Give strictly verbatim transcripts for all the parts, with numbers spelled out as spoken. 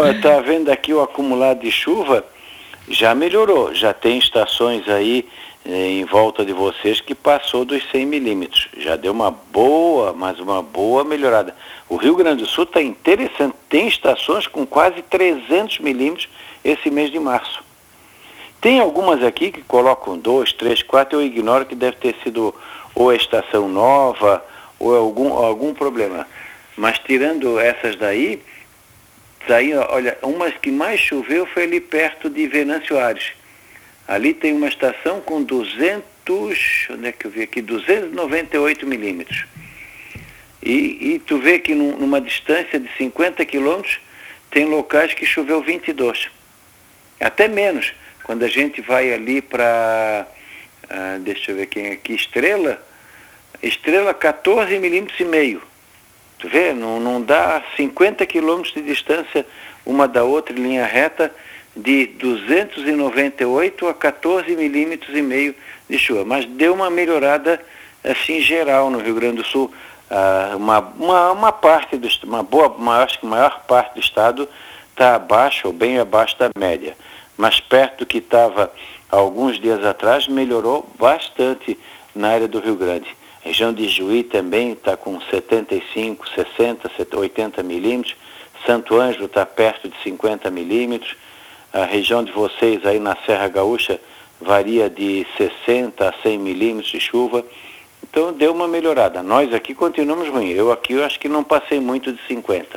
Está vendo aqui o acumulado de chuva, já melhorou, já tem estações aí eh, em volta de vocês que passou dos cem milímetros, já deu uma boa, mas uma boa melhorada. O Rio Grande do Sul está interessante, tem estações com quase trezentos milímetros esse mês de março. Tem algumas aqui que colocam dois, três, quatro, eu ignoro que deve ter sido ou a estação nova ou algum, algum problema. Mas tirando essas daí, daí, olha, umas que mais choveu foi ali perto de Venâncio Aires. Ali tem uma estação com duzentos, onde é que eu vi aqui, duzentos e noventa e oito milímetros. E, e tu vê que num, numa distância de cinquenta quilômetros tem locais que choveu vinte e dois. Até menos. Quando a gente vai ali para, ah, deixa eu ver quem é aqui, Estrela, Estrela quatorze milímetros e meio. Tu vê, não, não dá cinquenta quilômetros de distância uma da outra em linha reta, de duzentos e noventa e oito a quatorze milímetros e meio de chuva. Mas deu uma melhorada assim geral no Rio Grande do Sul. Ah, uma, uma, uma parte, do, uma boa, uma, acho que a maior parte do estado está abaixo ou bem abaixo da média. Mas perto do que estava alguns dias atrás, melhorou bastante na área do Rio Grande. A região de Juí também está com setenta e cinco, sessenta, oitenta milímetros. Santo Ângelo está perto de cinquenta milímetros. A região de vocês aí na Serra Gaúcha varia de sessenta a cem milímetros de chuva. Então deu uma melhorada. Nós aqui continuamos ruim. Eu aqui eu acho que não passei muito de cinquenta.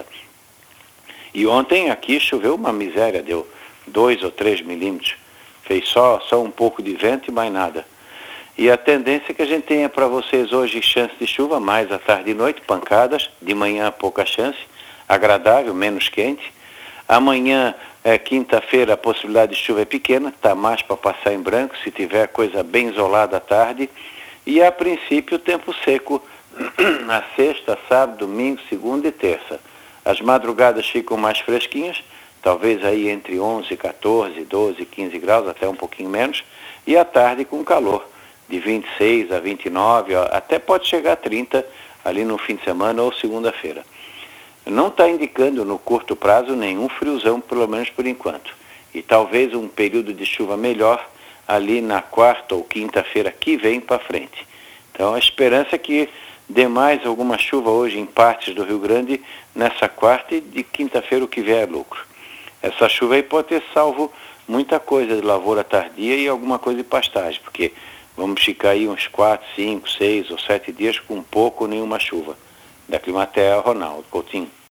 E ontem aqui choveu uma miséria, deu dois ou três milímetros. Fez só, só um pouco de vento e mais nada. E a tendência é que a gente tenha para vocês hoje chance de chuva, mais à tarde e noite, pancadas, de manhã pouca chance, agradável, menos quente. Amanhã, é, quinta-feira, a possibilidade de chuva é pequena, está mais para passar em branco, se tiver coisa bem isolada à tarde. E a princípio, tempo seco na sexta, sábado, domingo, segunda e terça. As madrugadas ficam mais fresquinhas, talvez aí entre onze, quatorze, doze, quinze graus, até um pouquinho menos, e à tarde com calor, de vinte e seis a vinte e nove, até pode chegar a trinta ali no fim de semana ou segunda-feira. Não está indicando no curto prazo nenhum friozão, pelo menos por enquanto. E talvez um período de chuva melhor ali na quarta ou quinta-feira que vem para frente. Então a esperança é que dê mais alguma chuva hoje em partes do Rio Grande nessa quarta e de quinta-feira o que vier é lucro. Essa chuva aí pode ter salvo muita coisa de lavoura tardia e alguma coisa de pastagem, porque vamos ficar aí uns quatro, cinco, seis ou sete dias com pouco ou nenhuma chuva. Da Climatea, Ronaldo Coutinho.